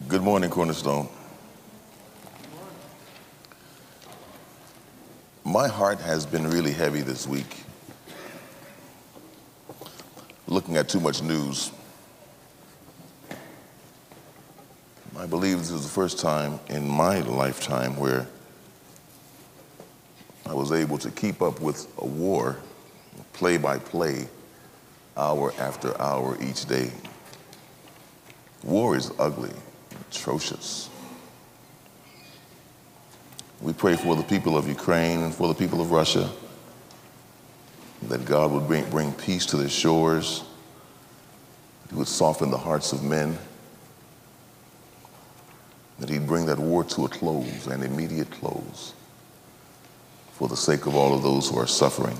Good morning, Cornerstone. My heart has been really heavy this week, looking at too much news. I believe this is the first time in my lifetime where I was able to keep up with a war, play by play, hour after hour each day. War is ugly, atrocious. We pray for the people of Ukraine and for the people of Russia, that God would bring peace to their shores, He would soften the hearts of men, that He'd bring that war to a close, an immediate close, for the sake of all of those who are suffering.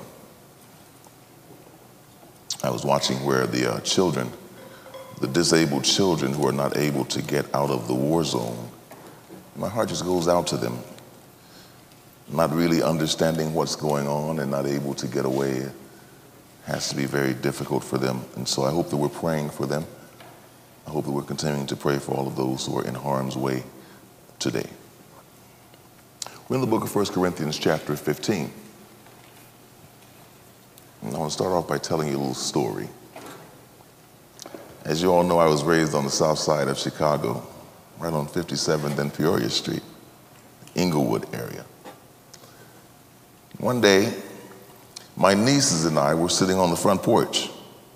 I was watching where the children, the disabled children who are not able to get out of the war zone, my heart just goes out to them, not really understanding what's going on and not able to get away. It has to be very difficult for them. And so I hope that we're praying for them. I hope that we're continuing to pray for all of those who are in harm's way today. We're in the book of 1 Corinthians chapter 15. And I want to start off by telling you a little story. As you all know, I was raised on the south side of Chicago, right on 57th and Peoria Street, Inglewood area. One day, my nieces and I were sitting on the front porch.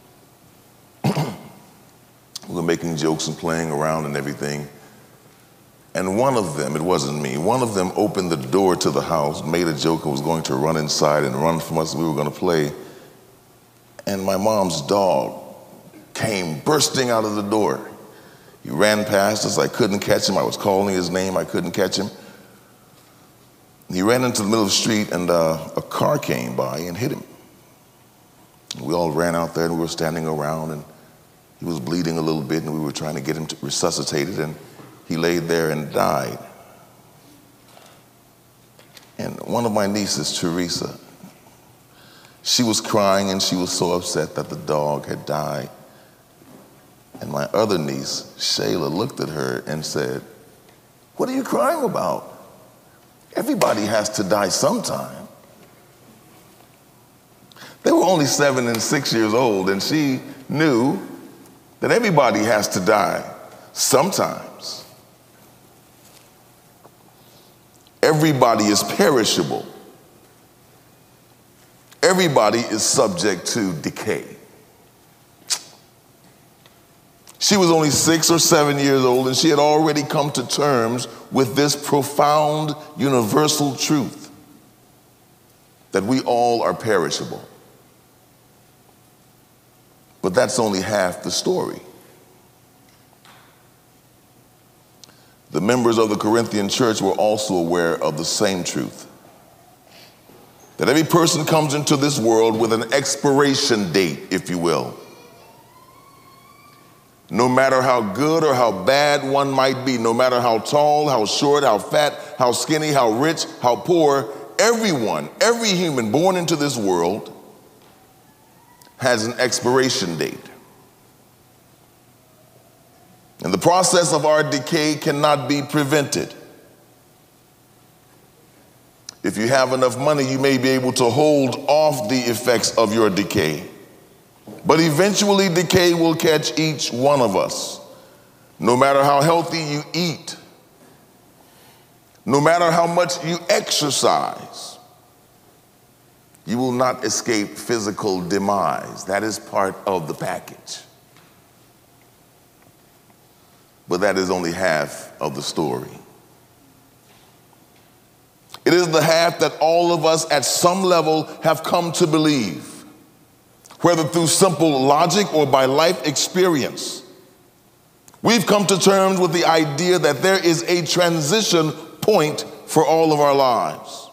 We were making jokes and playing around and everything. And one of them, it wasn't me, one of them opened the door to the house, made a joke and was going to run inside and run from us. We were going to play. And my mom's dog came bursting out of the door. He ran past us. I couldn't catch him. I was calling his name. I couldn't catch him. He ran into the middle of the street, and a car came by and hit him. We all ran out there, and we were standing around, and he was bleeding a little bit, and we were trying to get him resuscitated, and he laid there and died. And one of my nieces, Teresa, she was crying, and she was so upset that the dog had died. And my other niece, Shayla, looked at her and said, "What are you crying about? Everybody has to die sometime." They were only 7 and 6 years old, and she knew that everybody has to die sometimes. Everybody is perishable. Everybody is subject to decay. She was only 6 or 7 years old, and she had already come to terms with this profound, universal truth that we all are perishable. But that's only half the story. The members of the Corinthian church were also aware of the same truth, that every person comes into this world with an expiration date, if you will. No matter how good or how bad one might be, no matter how tall, how short, how fat, how skinny, how rich, how poor, everyone, every human born into this world has an expiration date. And the process of our decay cannot be prevented. If you have enough money, you may be able to hold off the effects of your decay. But eventually decay will catch each one of us. No matter how healthy you eat, no matter how much you exercise, you will not escape physical demise. That is part of the package. But that is only half of the story. It is the half that all of us at some level have come to believe, whether through simple logic or by life experience. We've come to terms with the idea that there is a transition point for all of our lives.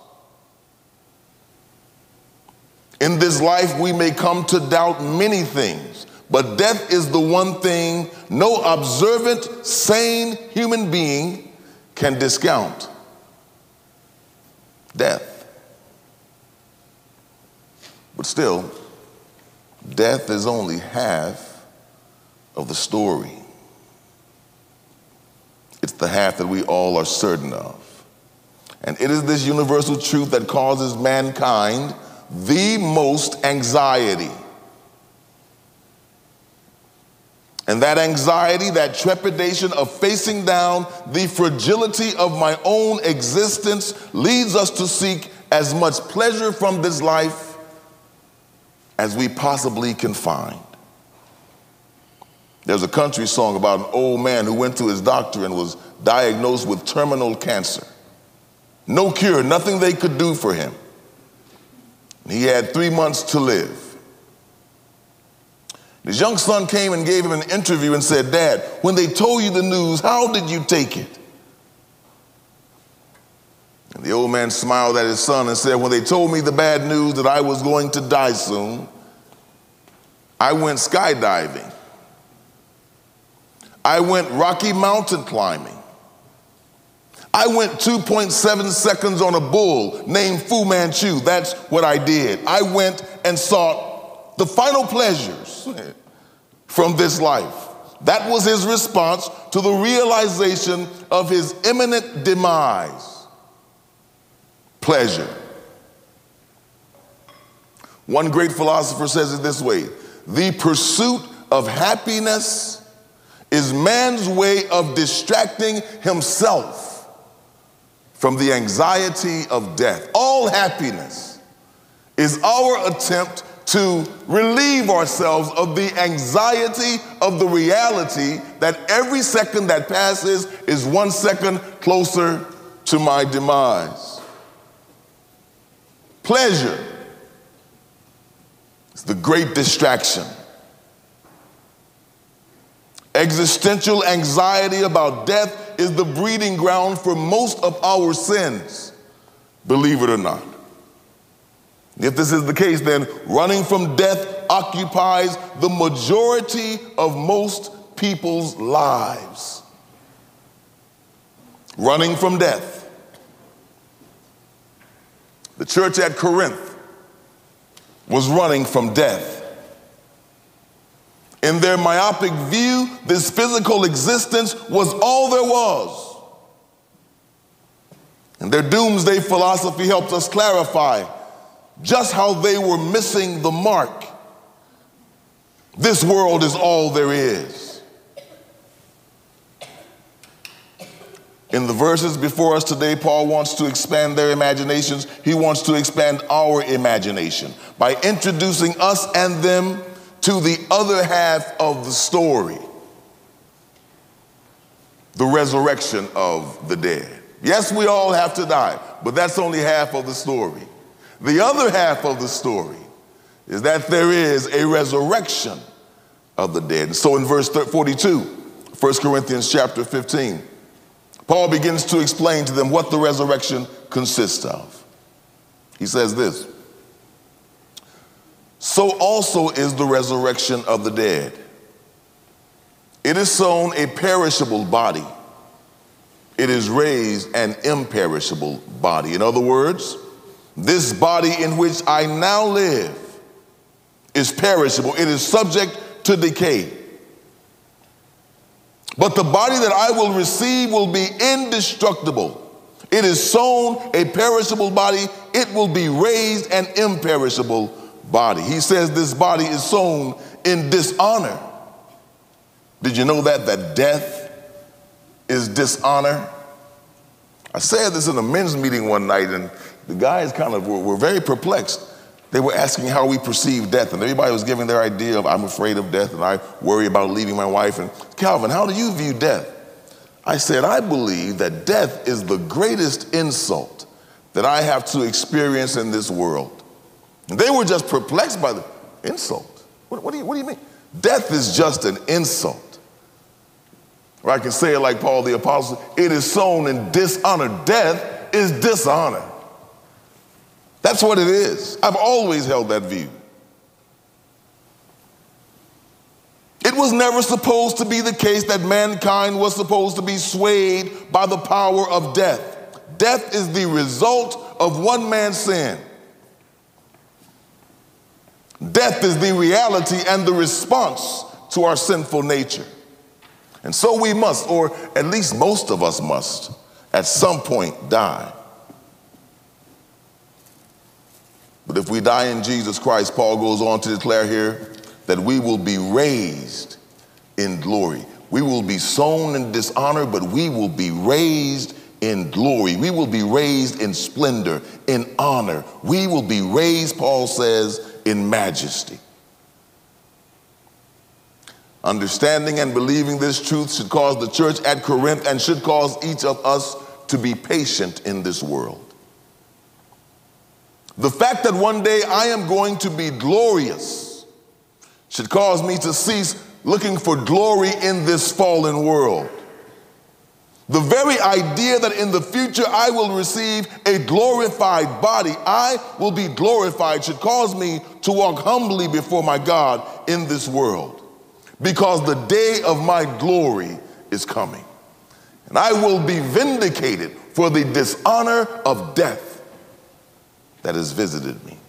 In this life, we may come to doubt many things, but death is the one thing no observant, sane human being can discount. Death. But still, death is only half of the story. the half that we all are certain of. And it is this universal truth that causes mankind the most anxiety. And that anxiety, that trepidation of facing down the fragility of my own existence leads us to seek as much pleasure from this life as we possibly can find. There's a country song about an old man who went to his doctor and was diagnosed with terminal cancer. No cure, nothing they could do for him. He had 3 months to live. His young son came and gave him an interview and said, "Dad, when they told you the news, how did you take it?" And the old man smiled at his son and said, "When they told me the bad news that I was going to die soon, I went skydiving. I went Rocky Mountain climbing. I went 2.7 seconds on a bull named Fu Manchu. That's what I did. I went and sought the final pleasures from this life." That was his response to the realization of his imminent demise. Pleasure. One great philosopher says it this way: the pursuit of happiness is man's way of distracting himself from the anxiety of death. All happiness is our attempt to relieve ourselves of the anxiety of the reality that every second that passes is 1 second closer to my demise. Pleasure is the great distraction. Existential anxiety about death is the breeding ground for most of our sins, believe it or not. If this is the case, then running from death occupies the majority of most people's lives. Running from death. The church at Corinth was running from death. In their myopic view, this physical existence was all there was. And their doomsday philosophy helps us clarify just how they were missing the mark. This world is all there is. In the verses before us today, Paul wants to expand their imaginations. He wants to expand our imagination by introducing us and them to the other half of the story, the resurrection of the dead. Yes, we all have to die, but that's only half of the story. The other half of the story is that there is a resurrection of the dead. So in verse 42, 1 Corinthians chapter 15, Paul begins to explain to them what the resurrection consists of. He says this: "So also is the resurrection of the dead. It is sown a perishable body. It is raised an imperishable body." In other words, this body in which I now live is perishable. It is subject to decay. But the body that I will receive will be indestructible. It is sown a perishable body. It will be raised an imperishable body. He says this body is sown in dishonor. Did you know that death is dishonor? I said this in a men's meeting one night, and the guys were very perplexed. They were asking how we perceive death, and everybody was giving their idea of, I'm afraid of death, and I worry about leaving my wife. And Calvin, how do you view death? I said, I believe that death is the greatest insult that I have to experience in this world. And they were just perplexed by the insult. What do you mean? Death is just an insult. Or I can say it like Paul the Apostle, it is sown in dishonor. Death is dishonor. That's what it is. I've always held that view. It was never supposed to be the case that mankind was supposed to be swayed by the power of death. Death is the result of one man's sin. Death is the reality and the response to our sinful nature. And so we must, or at least most of us must, at some point die. But if we die in Jesus Christ, Paul goes on to declare here that we will be raised in glory. We will be sown in dishonor, but we will be raised in glory. We will be raised in splendor, in honor. We will be raised, Paul says, in majesty. Understanding and believing this truth should cause the church at Corinth and should cause each of us to be patient in this world. The fact that one day I am going to be glorious should cause me to cease looking for glory in this fallen world. The very idea that in the future I will receive a glorified body, I will be glorified, should cause me to walk humbly before my God in this world, because the day of my glory is coming. And I will be vindicated for the dishonor of death that has visited me.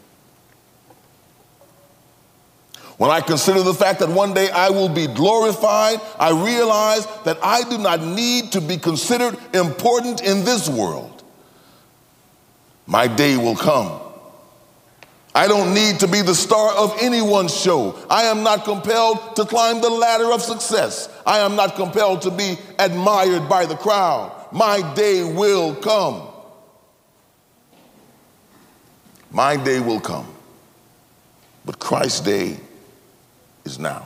When I consider the fact that one day I will be glorified, I realize that I do not need to be considered important in this world. My day will come. I don't need to be the star of anyone's show. I am not compelled to climb the ladder of success. I am not compelled to be admired by the crowd. My day will come. My day will come. But Christ's day is now.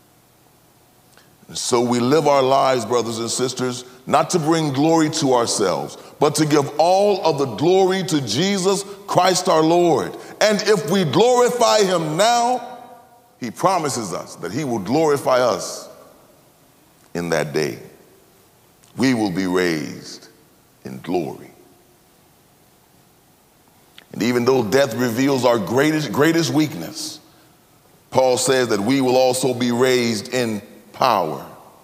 And so we live our lives, brothers and sisters, not to bring glory to ourselves, but to give all of the glory to Jesus Christ our Lord. And if we glorify him now, he promises us that he will glorify us in that day. We will be raised in glory. And even though death reveals our greatest weakness, Paul says that we will also be raised in power.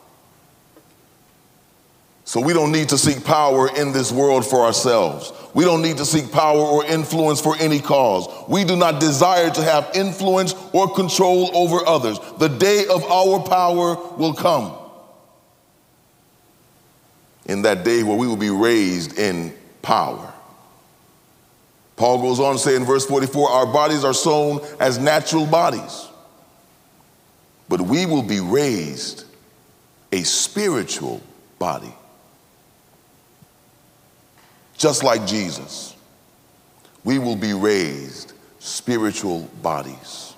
So we don't need to seek power in this world for ourselves. We don't need to seek power or influence for any cause. We do not desire to have influence or control over others. The day of our power will come. In that day where we will be raised in power. Paul goes on to say in verse 44, our bodies are sown as natural bodies, but we will be raised a spiritual body. Just like Jesus, we will be raised spiritual bodies.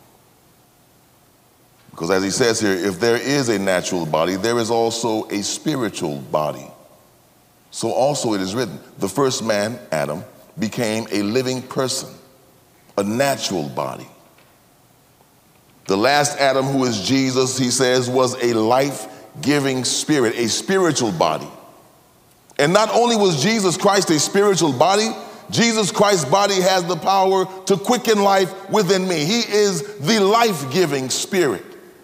Because as he says here, if there is a natural body, there is also a spiritual body. So also it is written, the first man, Adam, became a living person, a natural body. The last Adam, who is Jesus, he says, was a life-giving spirit, a spiritual body. And not only was Jesus Christ a spiritual body, Jesus Christ's body has the power to quicken life within me. He is the life-giving spirit.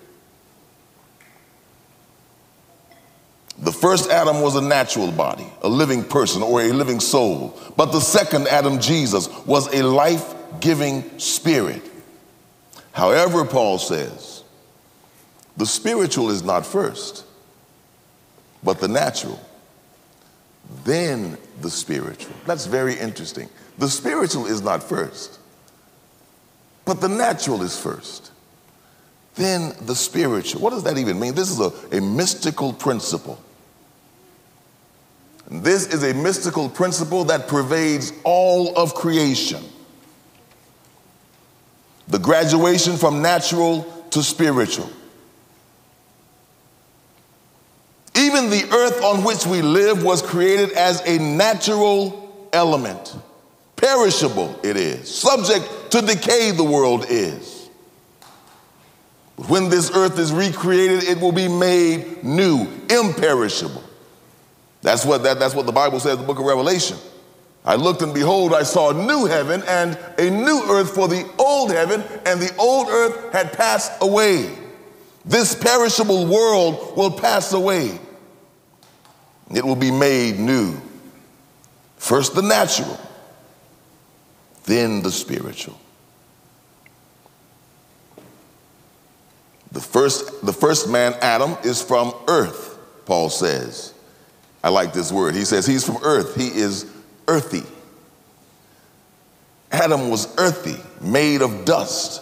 The first Adam was a natural body, a living person or a living soul. But the second Adam, Jesus, was a life-giving spirit. However, Paul says, the spiritual is not first, but the natural. Then the spiritual. That's very interesting. The spiritual is not first, but the natural is first. Then the spiritual. What does that even mean? This is a mystical principle. And this is a mystical principle that pervades all of creation. The graduation from natural to spiritual. Even the earth on which we live was created as a natural element. Perishable it is. Subject to decay the world is. But when this earth is recreated, it will be made new, imperishable. That's what the Bible says in the book of Revelation. I looked and behold, I saw a new heaven and a new earth, for the old heaven and the old earth had passed away. This perishable world will pass away. It will be made new. First the natural, then the spiritual. The first man, Adam, is from earth, Paul says. I like this word. He says he's from earth. He is earthy. Adam was earthy, made of dust.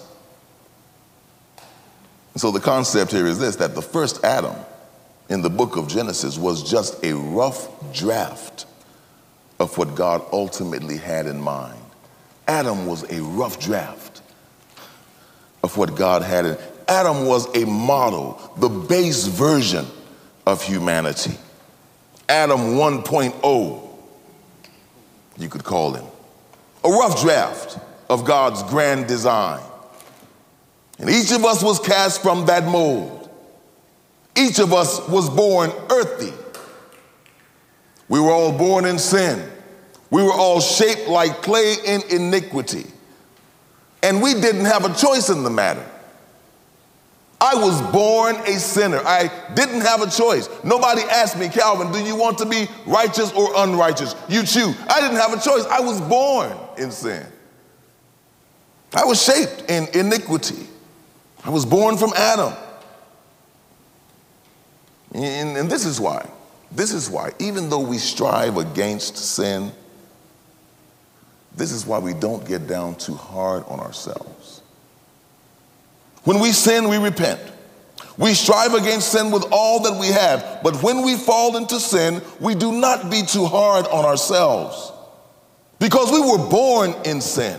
And so the concept here is this, that the first Adam in the book of Genesis was just a rough draft of what God ultimately had in mind. Adam was a rough draft of what God had in. Adam was a model, the base version of humanity. Adam 1.0, you could call him. A rough draft of God's grand design. And each of us was cast from that mold. Each of us was born earthy. We were all born in sin. We were all shaped like clay in iniquity. And we didn't have a choice in the matter. I was born a sinner. I didn't have a choice. Nobody asked me, Calvin, do you want to be righteous or unrighteous? You choose. I didn't have a choice. I was born in sin. I was shaped in iniquity. I was born from Adam. And this is why, even though we strive against sin, this is why we don't get down too hard on ourselves. When we sin, we repent. We strive against sin with all that we have. But when we fall into sin, we do not be too hard on ourselves. Because we were born in sin.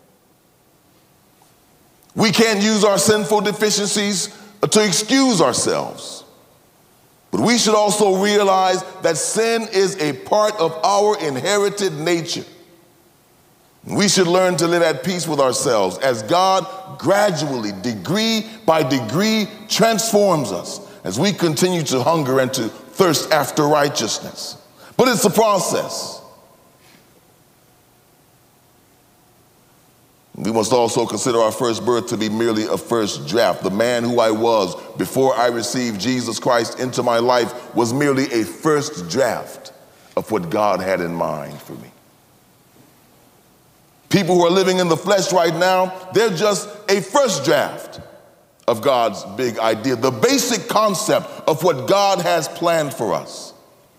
We can't use our sinful deficiencies to excuse ourselves. But we should also realize that sin is a part of our inherited nature. We should learn to live at peace with ourselves as God gradually, degree by degree, transforms us as we continue to hunger and to thirst after righteousness. But it's a process. We must also consider our first birth to be merely a first draft. The man who I was before I received Jesus Christ into my life was merely a first draft of what God had in mind for me. People who are living in the flesh right now, they're just a first draft of God's big idea, the basic concept of what God has planned for us.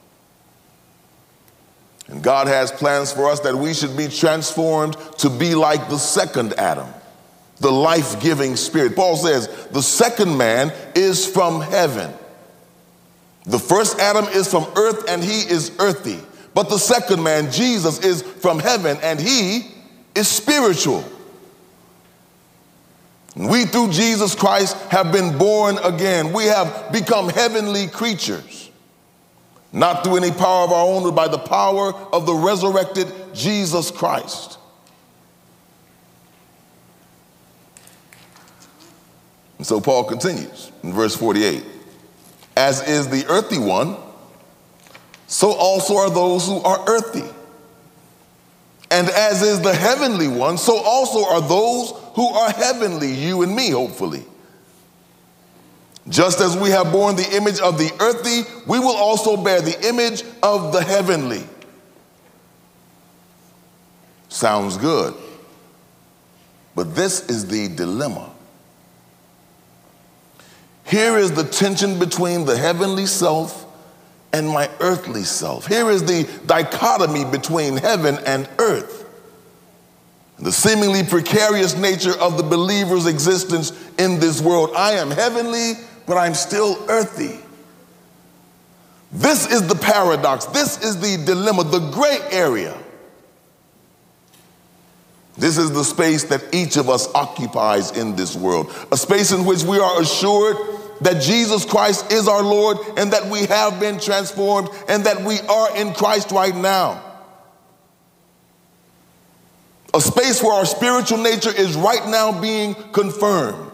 And God has plans for us that we should be transformed to be like the second Adam, the life-giving spirit. Paul says the second man is from heaven. The first Adam is from earth and he is earthy. But the second man, Jesus, is from heaven and he is spiritual. We, through Jesus Christ, have been born again. We have become heavenly creatures, not through any power of our own, but by the power of the resurrected Jesus Christ. And so Paul continues in verse 48. As is the earthy one, so also are those who are earthy. And as is the heavenly one, so also are those who are heavenly, you and me, hopefully. Just as we have borne the image of the earthy, we will also bear the image of the heavenly. Sounds good. But this is the dilemma. Here is the tension between the heavenly self and my earthly self. Here is the dichotomy between heaven and earth. The seemingly precarious nature of the believer's existence in this world. I am heavenly, but I'm still earthy. This is the paradox. This is the dilemma, the gray area. This is the space that each of us occupies in this world. A space in which we are assured that Jesus Christ is our Lord and that we have been transformed and that we are in Christ right now. A space where our spiritual nature is right now being confirmed.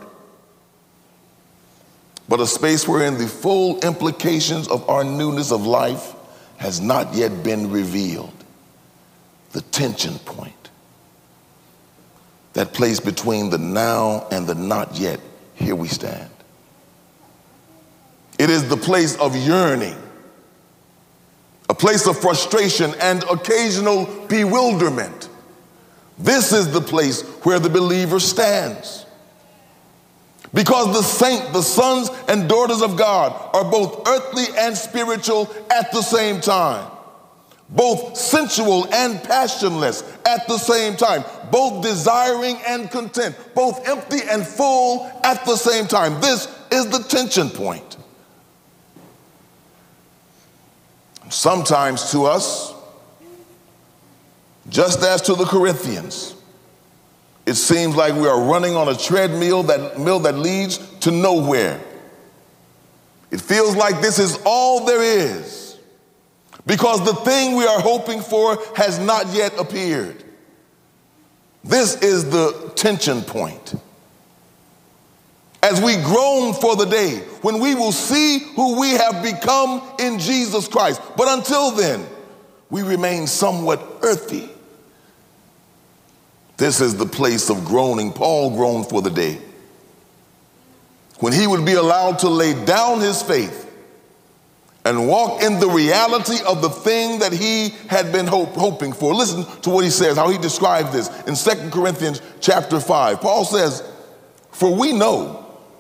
But a space wherein the full implications of our newness of life has not yet been revealed. The tension point. That place between the now and the not yet. Here we stand. It is the place of yearning, a place of frustration and occasional bewilderment. This is the place where the believer stands. Because the sons and daughters of God are both earthly and spiritual at the same time, both sensual and passionless at the same time, both desiring and content, both empty and full at the same time. This is the tension point. Sometimes to us, just as to the Corinthians, it seems like we are running on a treadmill that leads to nowhere. It feels like this is all there is, because the thing we are hoping for has not yet appeared. This is the tension point. As we groan for the day when we will see who we have become in Jesus Christ. But until then, we remain somewhat earthy. This is the place of groaning. Paul groaned for the day when he would be allowed to lay down his faith and walk in the reality of the thing that he had been hoping for. Listen to what he says, how he describes this in 2 Corinthians chapter 5. Paul says, "For we know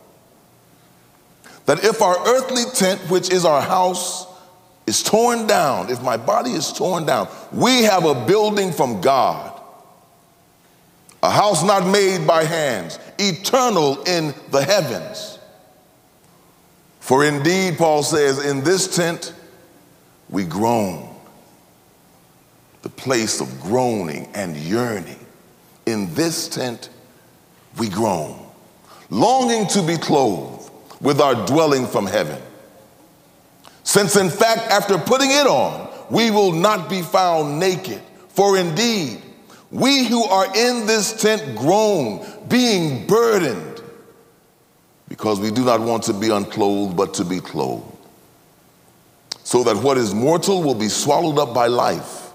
that if our earthly tent, which is our house, is torn down, if my body is torn down, we have a building from God, a house not made by hands, eternal in the heavens. For indeed," Paul says, "in this tent we groan," the place of groaning and yearning. In this tent we groan, longing to be clothed with our dwelling from heaven. Since in fact, after putting it on, we will not be found naked. For indeed, we who are in this tent groan, being burdened, because we do not want to be unclothed, but to be clothed, so that what is mortal will be swallowed up by life.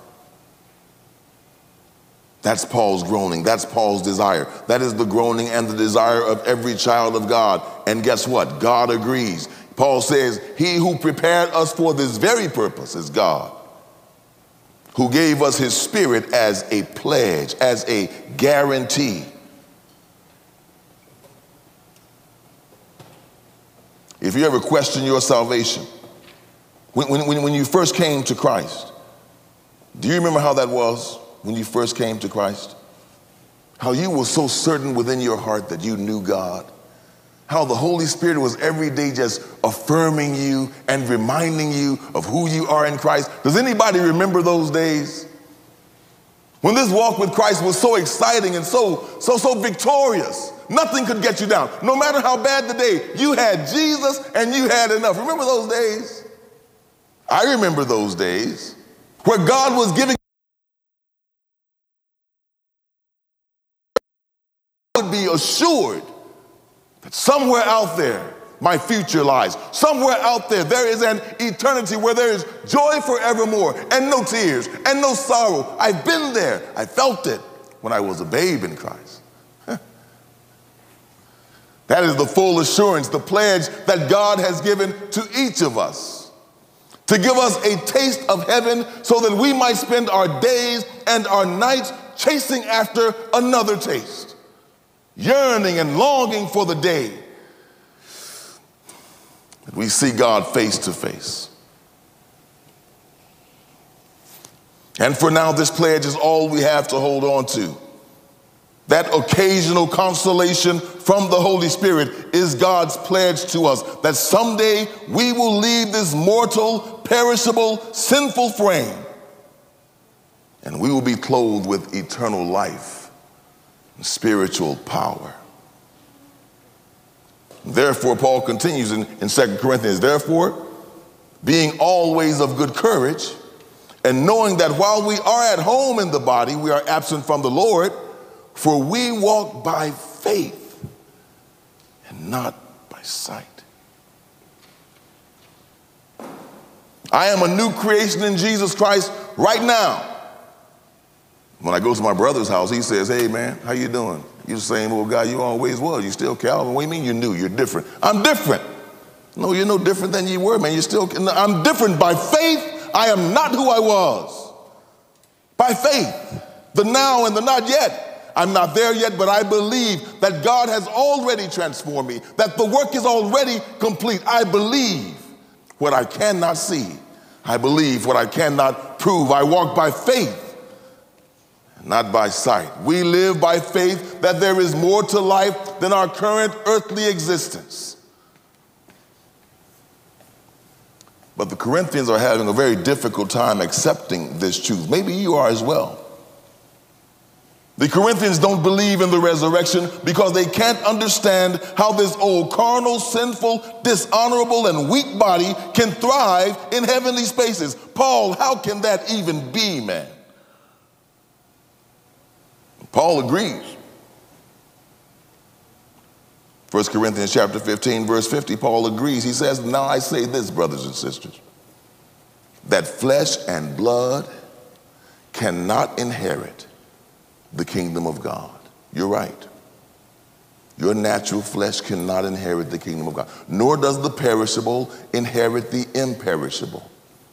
That's Paul's groaning. That's Paul's desire. That is the groaning and the desire of every child of God. And guess what? God agrees. Paul says, "He who prepared us for this very purpose is God, who gave us his Spirit as a pledge, as a guarantee." If you ever question your salvation, when you first came to Christ, do you remember how that was when you first came to Christ? How you were so certain within your heart that you knew God. How the Holy Spirit was every day just affirming you and reminding you of who you are in Christ. Does anybody remember those days? When this walk with Christ was so exciting and so victorious. Nothing could get you down. No matter how bad the day, you had Jesus and you had enough. Remember those days? I remember those days where God was giving would be assured that somewhere out there my future lies. Somewhere out there is an eternity where there is joy forevermore and no tears and no sorrow. I've been there. I felt it when I was a babe in Christ. That is the full assurance, the pledge that God has given to each of us, to give us a taste of heaven so that we might spend our days and our nights chasing after another taste, yearning and longing for the day that we see God face to face. And for now, this pledge is all we have to hold on to. That occasional consolation from the Holy Spirit is God's pledge to us that someday we will leave this mortal, perishable, sinful frame, and we will be clothed with eternal life and spiritual power. Therefore, Paul continues in 2 Corinthians, therefore, being always of good courage, and knowing that while we are at home in the body, we are absent from the Lord, for we walk by faith and not by sight. I am a new creation in Jesus Christ right now. When I go to my brother's house, he says, "Hey man, how you doing? You're the same old guy you always was. You still Calvin. What do you mean you're new? You're different." I'm different. No, you're no different than you were, man. I'm different by faith. I am not who I was. By faith, the now and the not yet. I'm not there yet, but I believe that God has already transformed me, that the work is already complete. I believe what I cannot see. I believe what I cannot prove. I walk by faith, not by sight. We live by faith that there is more to life than our current earthly existence. But the Corinthians are having a very difficult time accepting this truth. Maybe you are as well. The Corinthians don't believe in the resurrection because they can't understand how this old carnal, sinful, dishonorable, and weak body can thrive in heavenly spaces. Paul, how can that even be, man? Paul agrees. 1 Corinthians chapter 15, verse 50, Paul agrees. He says, now I say this, brothers and sisters, that flesh and blood cannot inherit the kingdom of God. You're right. Your natural flesh cannot inherit the kingdom of God, nor does the perishable inherit the imperishable.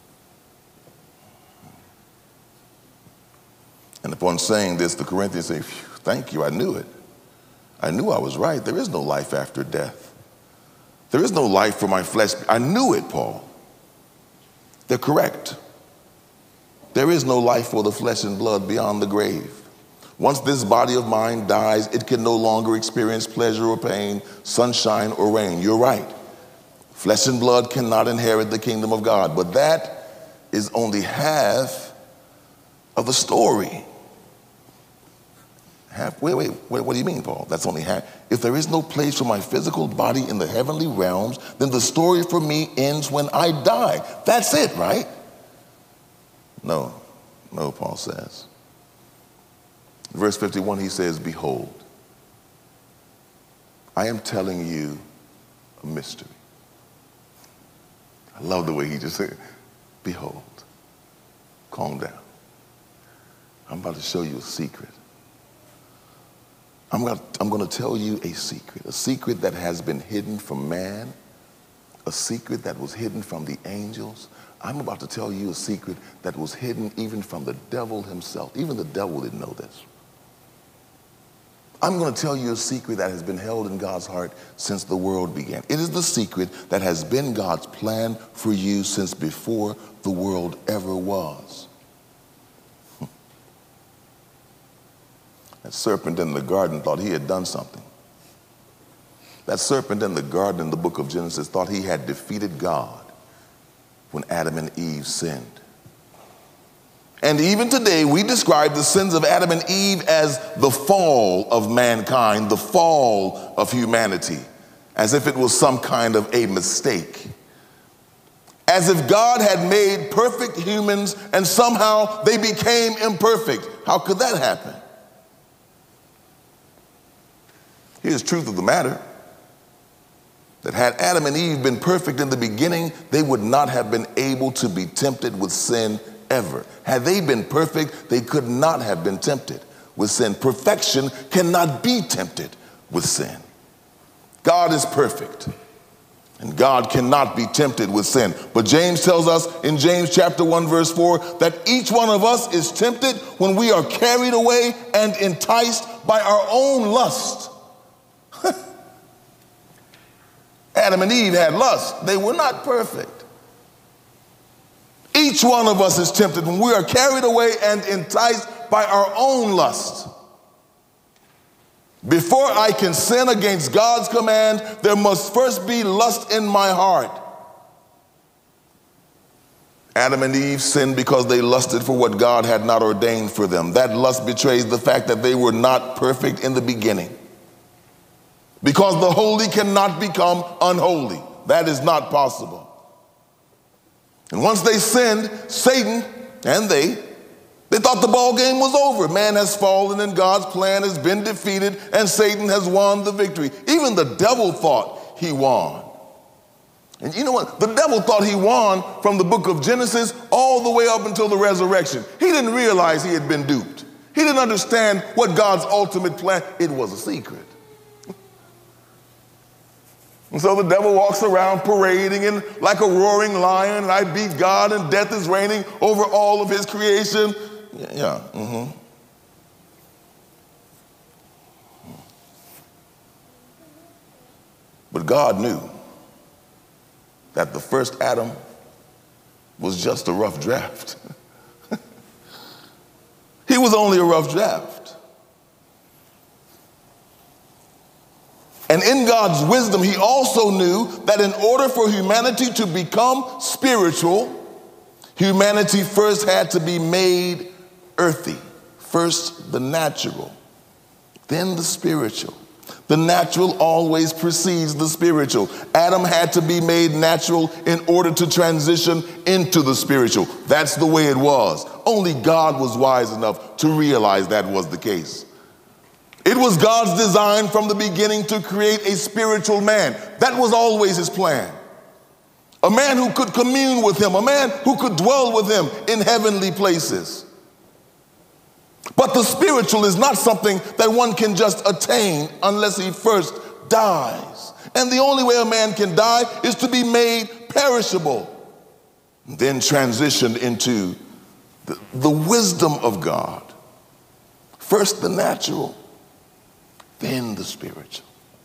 And upon saying this, the Corinthians say, thank you, I knew it. I knew I was right. There is no life after death. There is no life for my flesh. I knew it, Paul. They're correct. There is no life for the flesh and blood beyond the grave. Once this body of mine dies, it can no longer experience pleasure or pain, sunshine or rain. You're right. Flesh and blood cannot inherit the kingdom of God. But that is only half of the story. Wait, what do you mean, Paul? That's only half. If there is no place for my physical body in the heavenly realms, then the story for me ends when I die. That's it, right? No, Paul says. Verse 51, he says, behold, I am telling you a mystery. I love the way he just said, behold, calm down. I'm about to show you a secret. I'm going to tell you a secret that has been hidden from man, a secret that was hidden from the angels. I'm about to tell you a secret that was hidden even from the devil himself. Even the devil didn't know this. I'm going to tell you a secret that has been held in God's heart since the world began. It is the secret that has been God's plan for you since before the world ever was. That serpent in the garden thought he had done something. That serpent in the garden in the book of Genesis thought he had defeated God when Adam and Eve sinned. And even today, we describe the sins of Adam and Eve as the fall of mankind, the fall of humanity, as if it was some kind of a mistake. As if God had made perfect humans and somehow they became imperfect. How could that happen? Here's the truth of the matter, that had Adam and Eve been perfect in the beginning, they would not have been able to be tempted with sin ever. Had they been perfect, they could not have been tempted with sin. Perfection cannot be tempted with sin. God is perfect, and God cannot be tempted with sin. But James tells us in James chapter 1, verse 4, that each one of us is tempted when we are carried away and enticed by our own lust. Adam and Eve had lust. They were not perfect. Each one of us is tempted when we are carried away and enticed by our own lust. Before I can sin against God's command, there must first be lust in my heart. Adam and Eve sinned because they lusted for what God had not ordained for them. That lust betrays the fact that they were not perfect in the beginning. Because the holy cannot become unholy. That is not possible. And once they sinned, Satan and they thought the ball game was over. Man has fallen and God's plan has been defeated and Satan has won the victory. Even the devil thought he won. And you know what? The devil thought he won from the book of Genesis all the way up until the resurrection. He didn't realize he had been duped. He didn't understand what God's ultimate plan. It was a secret. And so the devil walks around parading in like a roaring lion, and I beat God and death is reigning over all of his creation. But God knew that the first Adam was just a rough draft. He was only a rough draft. And in God's wisdom, he also knew that in order for humanity to become spiritual, humanity first had to be made earthy. First the natural, then the spiritual. The natural always precedes the spiritual. Adam had to be made natural in order to transition into the spiritual. That's the way it was. Only God was wise enough to realize that was the case. It was God's design from the beginning to create a spiritual man. That was always his plan. A man who could commune with him, a man who could dwell with him in heavenly places. But the spiritual is not something that one can just attain unless he first dies. And the only way a man can die is to be made perishable, then transitioned into the wisdom of God. First the natural, then the spiritual.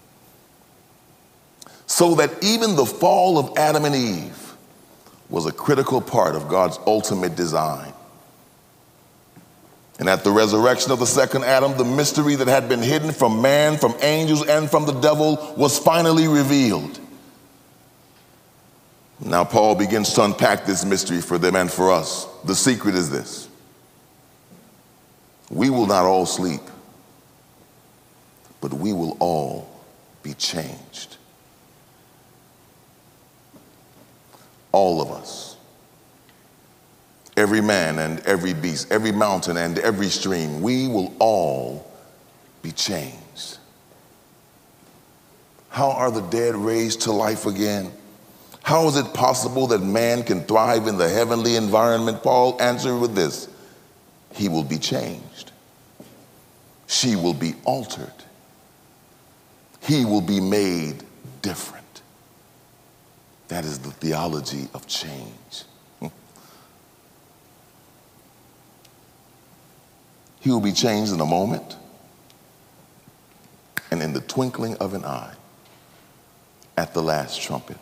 So that even the fall of Adam and Eve was a critical part of God's ultimate design. And at the resurrection of the second Adam, the mystery that had been hidden from man, from angels, and from the devil was finally revealed. Now Paul begins to unpack this mystery for them and for us. The secret is this: we will not all sleep, but we will all be changed. All of us. Every man and every beast, every mountain and every stream, we will all be changed. How are the dead raised to life again? How is it possible that man can thrive in the heavenly environment? Paul answered with this: he will be changed. She will be altered. He will be made different. That is the theology of change. He will be changed in a moment and in the twinkling of an eye at the last trumpet.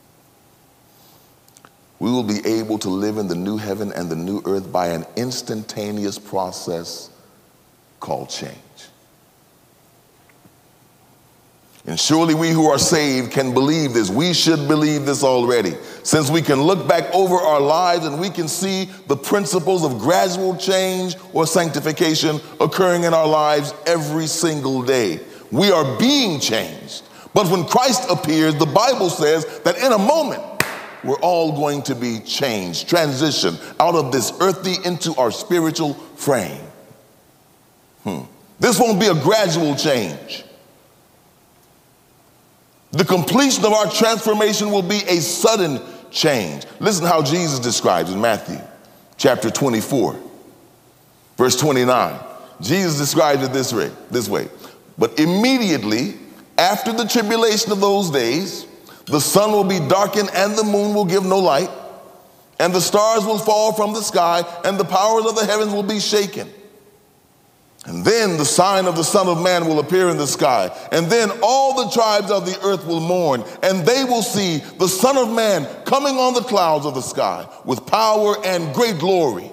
We will be able to live in the new heaven and the new earth by an instantaneous process called change. And surely we who are saved can believe this. We should believe this already, since we can look back over our lives and we can see the principles of gradual change or sanctification occurring in our lives every single day. We are being changed. But when Christ appears, the Bible says that in a moment, we're all going to be changed, transitioned out of this earthly into our spiritual frame. This won't be a gradual change. The completion of our transformation will be a sudden change. Listen how Jesus describes in Matthew chapter 24, verse 29. Jesus describes it this way. But immediately after the tribulation of those days, the sun will be darkened and the moon will give no light, and the stars will fall from the sky, and the powers of the heavens will be shaken. And then the sign of the Son of Man will appear in the sky. And then all the tribes of the earth will mourn, and they will see the Son of Man coming on the clouds of the sky with power and great glory.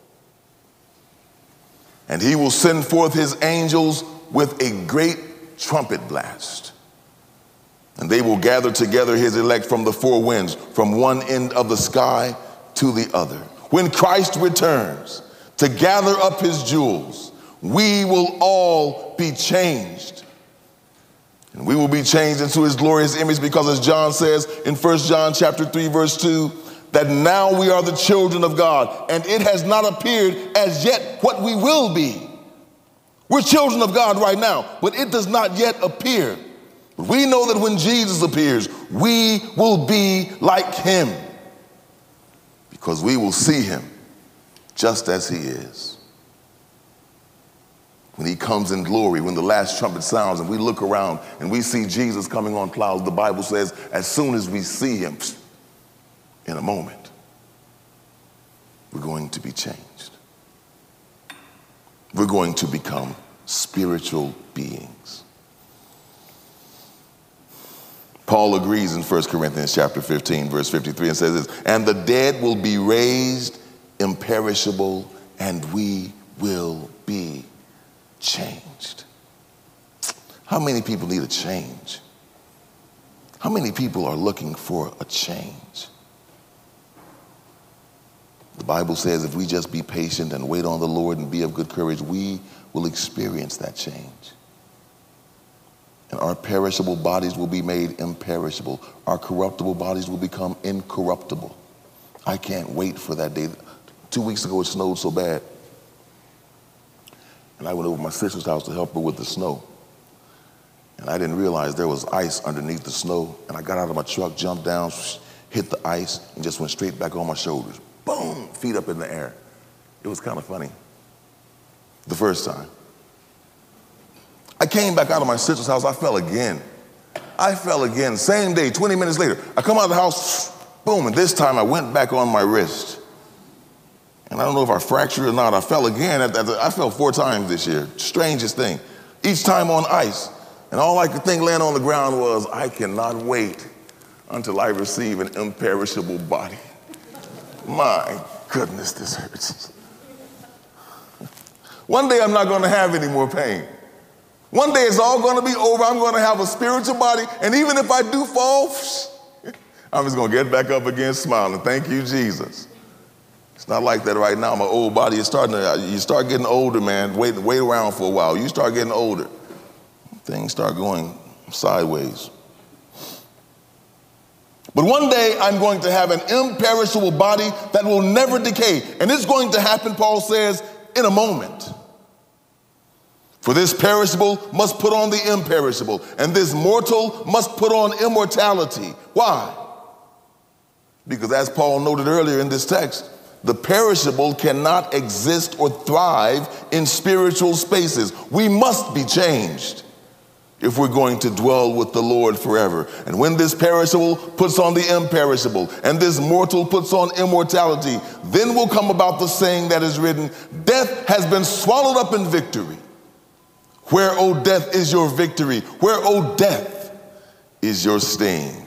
And he will send forth his angels with a great trumpet blast. And they will gather together his elect from the four winds, from one end of the sky to the other. When Christ returns to gather up his jewels, we will all be changed. And we will be changed into his glorious image, because as John says in 1 John chapter 3, verse 2, that now we are the children of God, and it has not appeared as yet what we will be. We're children of God right now, but it does not yet appear. We know that when Jesus appears, we will be like him, because we will see him just as he is. When he comes in glory, when the last trumpet sounds and we look around and we see Jesus coming on clouds, the Bible says as soon as we see him, in a moment, we're going to be changed. We're going to become spiritual beings. Paul agrees in 1 Corinthians chapter 15, verse 53, and says this, and the dead will be raised imperishable, and we will be changed. How many people need a change? How many people are looking for a change? The Bible says if we just be patient and wait on the Lord and be of good courage, we will experience that change. And our perishable bodies will be made imperishable. Our corruptible bodies will become incorruptible. I can't wait for that day. 2 weeks ago, it snowed so bad. And I went over to my sister's house to help her with the snow. And I didn't realize there was ice underneath the snow. And I got out of my truck, jumped down, hit the ice, and just went straight back on my shoulders. Boom, feet up in the air. It was kind of funny the first time. I came back out of my sister's house, I fell again. Same day, 20 minutes later. I come out of the house, boom, and this time I went back on my wrist. And I don't know if I fractured or not, I fell again. I fell 4 times this year, strangest thing. Each time on ice. And all I could think laying on the ground was, I cannot wait until I receive an imperishable body. My goodness, this hurts. One day I'm not going to have any more pain. One day it's all going to be over. I'm going to have a spiritual body. And even if I do fall, I'm just going to get back up again smiling. Thank you, Jesus. It's not like that right now. My old body is you start getting older, man. Wait around for a while. You start getting older. Things start going sideways. But one day I'm going to have an imperishable body that will never decay. And it's going to happen, Paul says, in a moment. For this perishable must put on the imperishable, and this mortal must put on immortality. Why? Because as Paul noted earlier in this text, the perishable cannot exist or thrive in spiritual spaces. We must be changed if we're going to dwell with the Lord forever. And when this perishable puts on the imperishable, and this mortal puts on immortality, then will come about the saying that is written, death has been swallowed up in victory. Where, O death, is your victory? Where, O death, is your sting?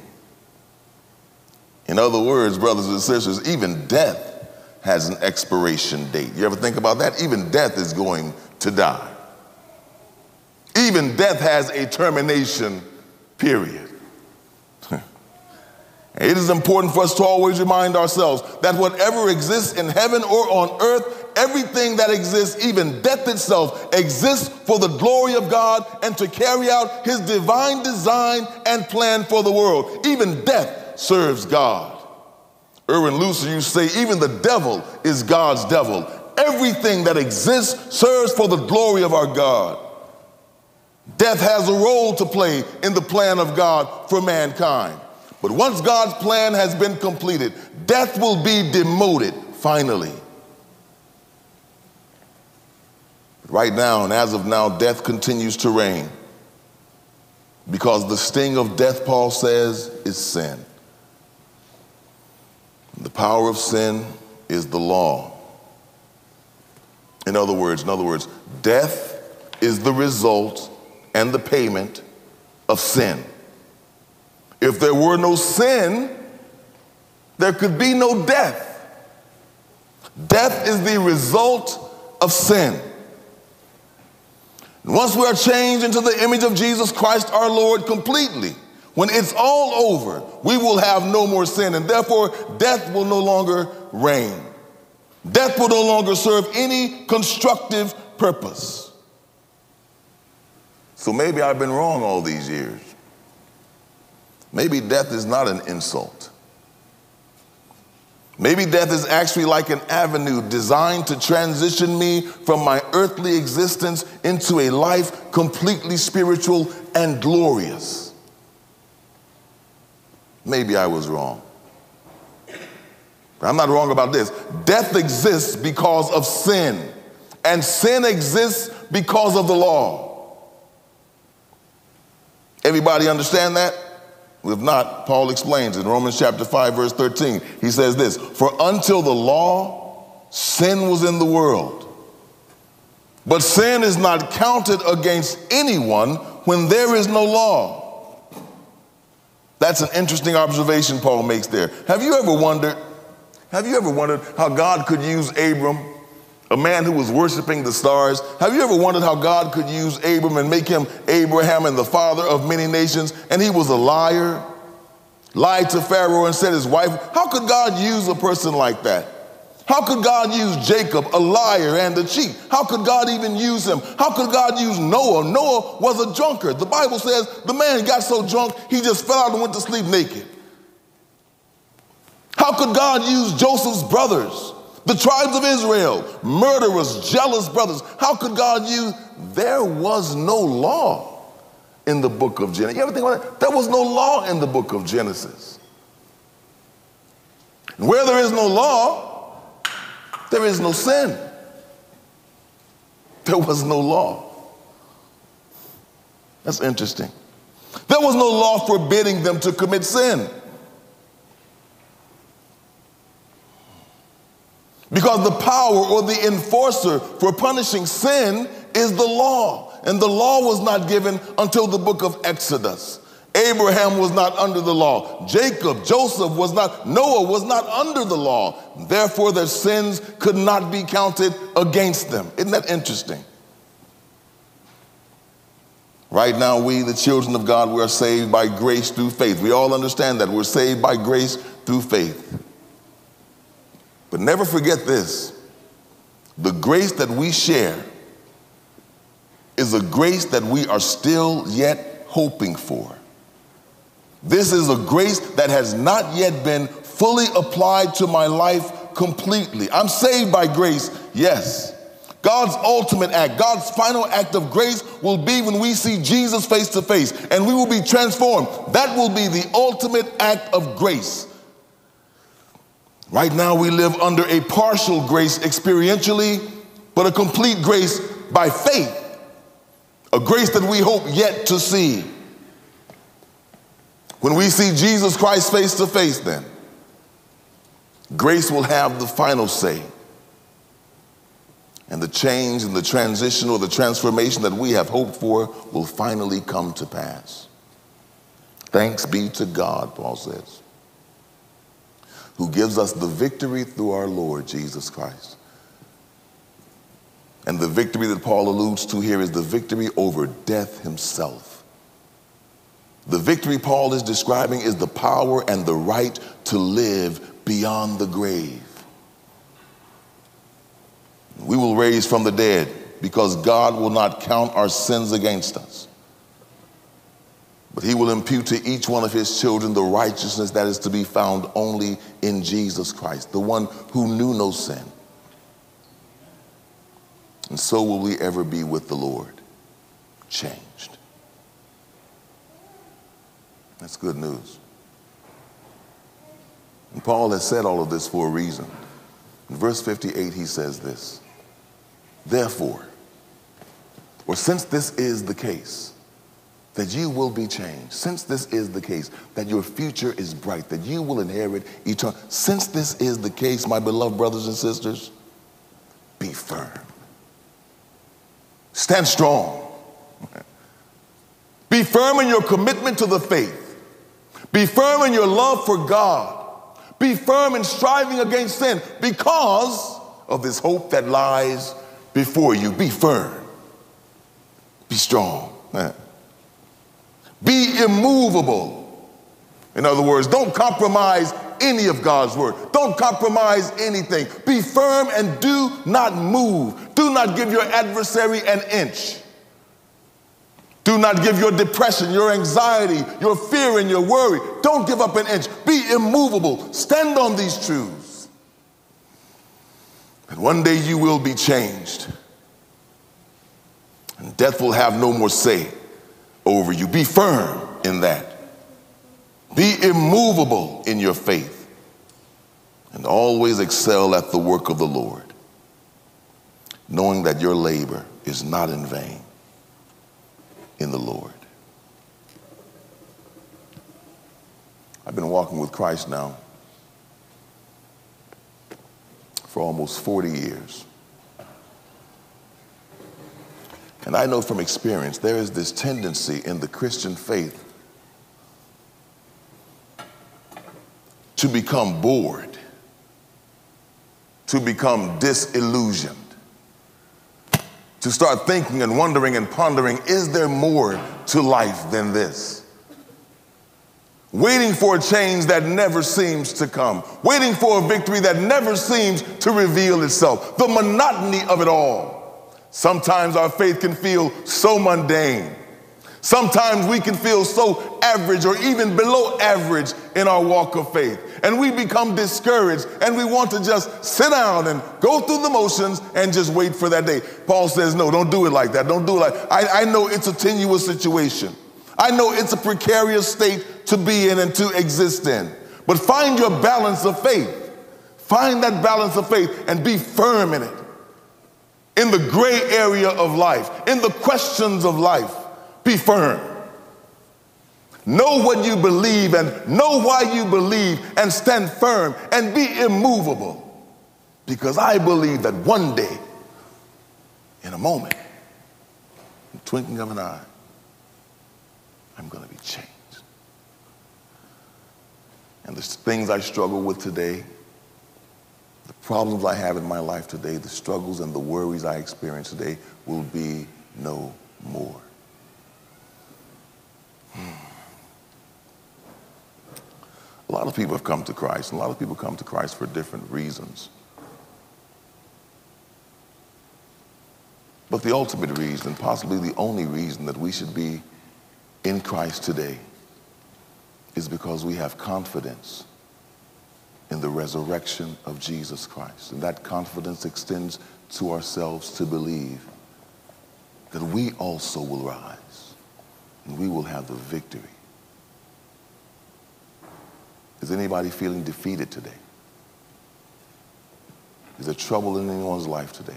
In other words, brothers and sisters, even death has an expiration date. You ever think about that? Even death is going to die. Even death has a termination period. It is important for us to always remind ourselves that whatever exists in heaven or on earth, everything that exists, even death itself, exists for the glory of God and to carry out his divine design and plan for the world. Even death serves God. Erwin Lutzer used to say, even the devil is God's devil. Everything that exists serves for the glory of our God. Death has a role to play in the plan of God for mankind. But once God's plan has been completed, death will be demoted finally. Right now, and as of now, death continues to reign. Because the sting of death, Paul says, is sin. The power of sin is the law. In other words, death is the result and the payment of sin. If there were no sin, there could be no death. Death is the result of sin. And once we are changed into the image of Jesus Christ our Lord completely, when it's all over, we will have no more sin, and therefore death will no longer reign. Death will no longer serve any constructive purpose. So maybe I've been wrong all these years. Maybe death is not an insult. Maybe death is actually like an avenue designed to transition me from my earthly existence into a life completely spiritual and glorious. Maybe I was wrong. But I'm not wrong about this. Death exists because of sin, and sin exists because of the law. Everybody understand that? If not, Paul explains in Romans chapter 5, verse 13. He says this, for until the law, sin was in the world. But sin is not counted against anyone when there is no law. That's an interesting observation Paul makes there. Have you ever wondered how God could use Abram, a man who was worshiping the stars? Have you ever wondered how God could use Abram and make him Abraham and the father of many nations, and he was a liar, lied to Pharaoh and said his wife? How could God use a person like that? How could God use Jacob, a liar and a cheat? How could God even use him? How could God use Noah? Noah was a drunkard. The Bible says the man got so drunk, he just fell out and went to sleep naked. How could God use Joseph's brothers, the tribes of Israel, murderers, jealous brothers? How could God use? There was no law in the book of Genesis. You ever think about that? There was no law in the book of Genesis. And where there is no law, there is no sin. There was no law. That's interesting. There was no law forbidding them to commit sin. Because the power or the enforcer for punishing sin is the law. And the law was not given until the book of Exodus. Abraham was not under the law. Jacob, Joseph was not, Noah was not under the law. Therefore, their sins could not be counted against them. Isn't that interesting? Right now, we, the children of God, we are saved by grace through faith. We all understand that. We're saved by grace through faith. But never forget this. The grace that we share is a grace that we are still yet hoping for. This is a grace that has not yet been fully applied to my life completely. I'm saved by grace, yes. God's ultimate act, God's final act of grace will be when we see Jesus face to face and we will be transformed. That will be the ultimate act of grace. Right now we live under a partial grace experientially, but a complete grace by faith. A grace that we hope yet to see. When we see Jesus Christ face to face, then, grace will have the final say. And the change and the transition or the transformation that we have hoped for will finally come to pass. Thanks be to God, Paul says, who gives us the victory through our Lord Jesus Christ. And the victory that Paul alludes to here is the victory over death himself. The victory Paul is describing is the power and the right to live beyond the grave. We will raise from the dead because God will not count our sins against us. But he will impute to each one of his children the righteousness that is to be found only in Jesus Christ, the one who knew no sin. And so will we ever be with the Lord, changed. That's good news. And Paul has said all of this for a reason. In verse 58, he says this, therefore, or since this is the case, that you will be changed, since this is the case, that your future is bright, that you will inherit eternal, since this is the case, my beloved brothers and sisters, be firm. Stand strong. Be firm in your commitment to the faith. Be firm in your love for God. Be firm in striving against sin because of this hope that lies before you. Be firm. Be strong. Be immovable. In other words, don't compromise any of God's word. Don't compromise anything. Be firm and do not move. Do not give your adversary an inch. Do not give your depression, your anxiety, your fear, and your worry. Don't give up an inch. Be immovable. Stand on these truths. And one day you will be changed. And death will have no more say over you. Be firm in that. Be immovable in your faith. And always excel at the work of the Lord, knowing that your labor is not in vain in the Lord. I've been walking with Christ now for almost 40 years. And I know from experience there is this tendency in the Christian faith to become bored, to become disillusioned, to start thinking and wondering and pondering, is there more to life than this? Waiting for a change that never seems to come, waiting for a victory that never seems to reveal itself, the monotony of it all. Sometimes our faith can feel so mundane. Sometimes we can feel so average or even below average in our walk of faith. And we become discouraged and we want to just sit down and go through the motions and just wait for that day. Paul says, no, don't do it like that. Don't do it like I know it's a tenuous situation. I know it's a precarious state to be in and to exist in. But find your balance of faith. Find that balance of faith and be firm in it. In the gray area of life, in the questions of life, be firm. Know what you believe and know why you believe and stand firm and be immovable. Because I believe that one day, in a moment, in the twinkling of an eye, I'm going to be changed. And the things I struggle with today, the problems I have in my life today, the struggles and the worries I experience today will be no more. A lot of people have come to Christ, and a lot of people come to Christ for different reasons. But the ultimate reason, possibly the only reason that we should be in Christ today is because we have confidence in the resurrection of Jesus Christ. And that confidence extends to ourselves to believe that we also will rise and we will have the victory. Is anybody feeling defeated today? Is there trouble in anyone's life today?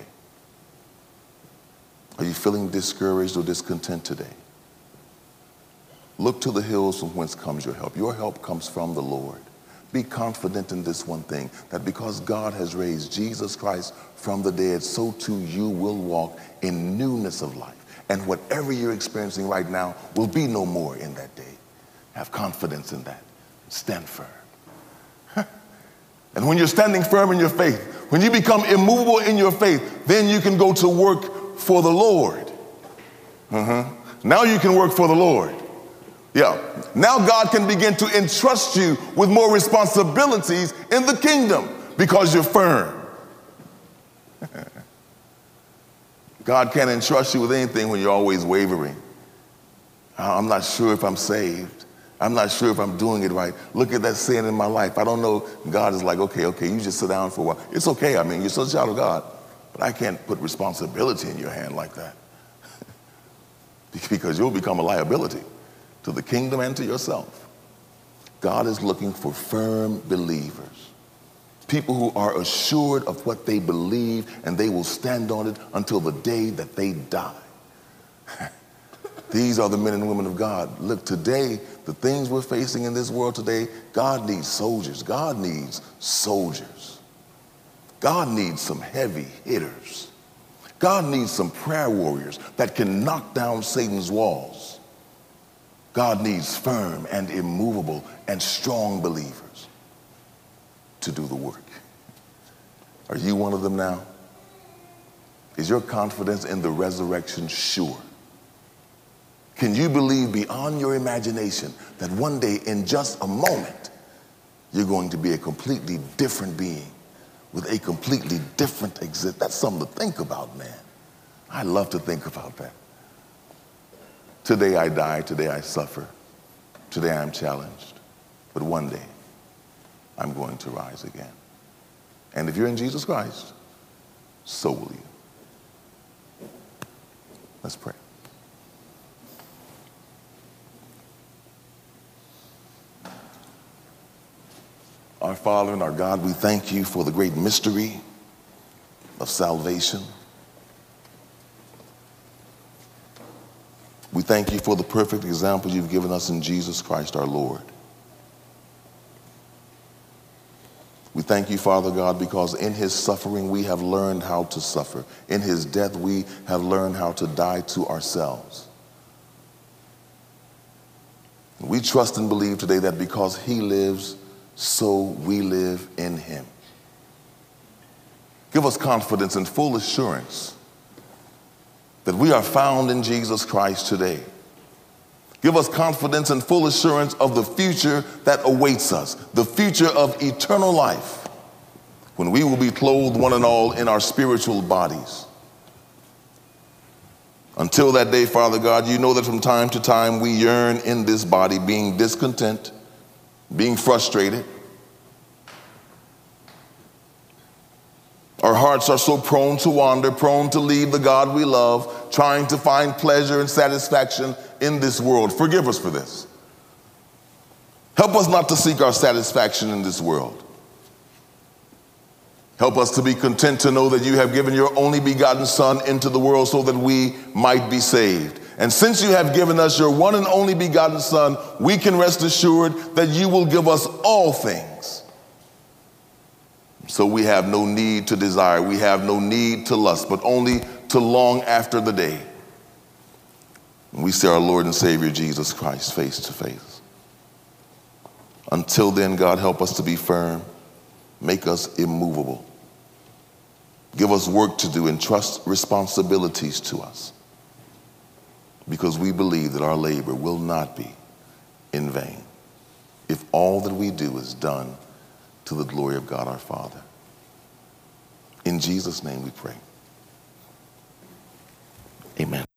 Are you feeling discouraged or discontent today? Look to the hills from whence comes your help. Your help comes from the Lord. Be confident in this one thing, that because God has raised Jesus Christ from the dead, so too you will walk in newness of life. And whatever you're experiencing right now will be no more in that day. Have confidence in that. Stand firm. And when you're standing firm in your faith, when you become immovable in your faith, then you can go to work for the Lord. Now you can work for the Lord. Yeah. Now God can begin to entrust you with more responsibilities in the kingdom because you're firm. God can't entrust you with anything when you're always wavering. I'm not sure if I'm saved. I'm not sure if I'm doing it right. Look at that sin in my life. I don't know. God is like, okay, you just sit down for a while. It's okay. I mean, you're still a child of God. But I can't put responsibility in your hand like that. Because you'll become a liability to the kingdom and to yourself. God is looking for firm believers. People who are assured of what they believe and they will stand on it until the day that they die. These are the men and women of God. Look, today, the things we're facing in this world today, God needs soldiers. God needs soldiers. God needs some heavy hitters. God needs some prayer warriors that can knock down Satan's walls. God needs firm and immovable and strong believers to do the work. Are you one of them now? Is your confidence in the resurrection sure? Can you believe beyond your imagination that one day, in just a moment, you're going to be a completely different being with a completely different existence? That's something to think about, man. I love to think about that. Today I die, today I suffer, today I'm challenged, but one day I'm going to rise again. And if you're in Jesus Christ, so will you. Let's pray. Our Father and our God, we thank you for the great mystery of salvation. We thank you for the perfect example you've given us in Jesus Christ our Lord. We thank you, Father God, because in his suffering we have learned how to suffer. In his death we have learned how to die to ourselves. We trust and believe today that because he lives, so we live in him. Give us confidence and full assurance that we are found in Jesus Christ today. Give us confidence and full assurance of the future that awaits us, the future of eternal life, when we will be clothed one and all in our spiritual bodies. Until that day, Father God, you know that from time to time we yearn in this body, being discontent, being frustrated. Our hearts are so prone to wander, prone to leave the God we love, trying to find pleasure and satisfaction in this world. Forgive us for this. Help us not to seek our satisfaction in this world. Help us to be content to know that you have given your only begotten Son into the world so that we might be saved. And since you have given us your one and only begotten Son, we can rest assured that you will give us all things. So we have no need to desire, we have no need to lust, but only to long after the day when we see our Lord and Savior Jesus Christ face to face. Until then, God, help us to be firm. Make us immovable. Give us work to do and trust responsibilities to us, because we believe that our labor will not be in vain if all that we do is done to the glory of God our Father. In Jesus' name we pray. Amen.